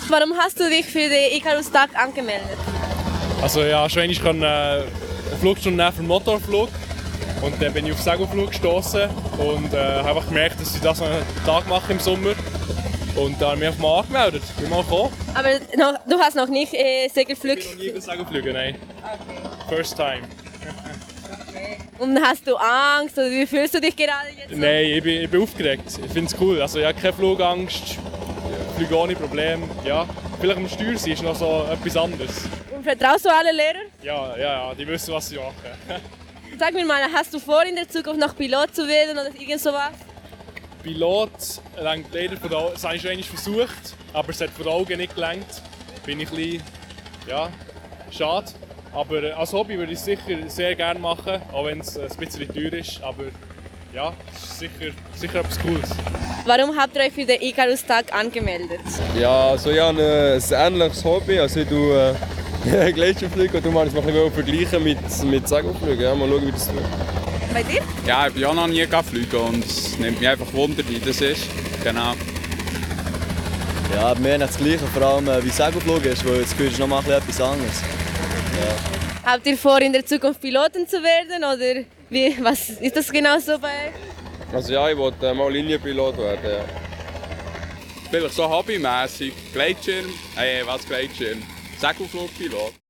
Warum hast du dich für den Icarus-Tag angemeldet? Also ja, schon einmal eine Flugstunde nehmen für den Motorflug. Und dann bin ich auf Segelflug gestoßen und habe einfach gemerkt, dass ich das einen Tag mache im Sommer. Und da habe ich mich einfach mal angemeldet. Bin mal gekommen. Aber du hast noch nicht Segelflug. Ich bin noch nie Segelflüge, nein. First time. Und hast du Angst oder wie fühlst du dich gerade jetzt? Nein, ich bin aufgeregt. Ich finde es cool. Also ich habe keine Flugangst. Ich fliege ohne Probleme. Ja. Vielleicht am Steuer sein ist noch so etwas anderes. Und vertraust du alle Lehrer? Ja, die wissen, was sie machen. Sag mir mal, hast du vor, in der Zukunft noch Pilot zu werden oder irgend sowas? Pilot lenkt leider von den Augen. Das habe ich schon einmal versucht, aber es hat von den Augen nicht gelenkt. Bin ich ein bisschen, ja, schade. Aber als Hobby würde ich es sicher sehr gerne machen, auch wenn es ein bisschen teuer ist. Aber ja, es ist sicher etwas Cooles. Warum habt ihr euch für den Icarus-Tag angemeldet? Ja, also ich habe ein ähnliches Hobby. Also ich tue Gletscherfliegen und du machst es mal ein bisschen vergleichen mit Segelfliegen. Ja, mal schauen, wie das tut. Bei dir? Ja, ich bin auch noch nie geflogen und es nimmt mich einfach Wunder, wie das ist. Genau. Ja, bei mir ist das Gleiche, vor allem wie Segelflug ist, weil jetzt ist noch mal etwas anderes. Ja. Habt ihr vor, in der Zukunft Piloten zu werden oder was ist das genau so bei euch? Also ja, ich wollte mal Linienpilot werden. Ja. Vielleicht so hobbymäßig. Gleitschirm, Segelflugpilot.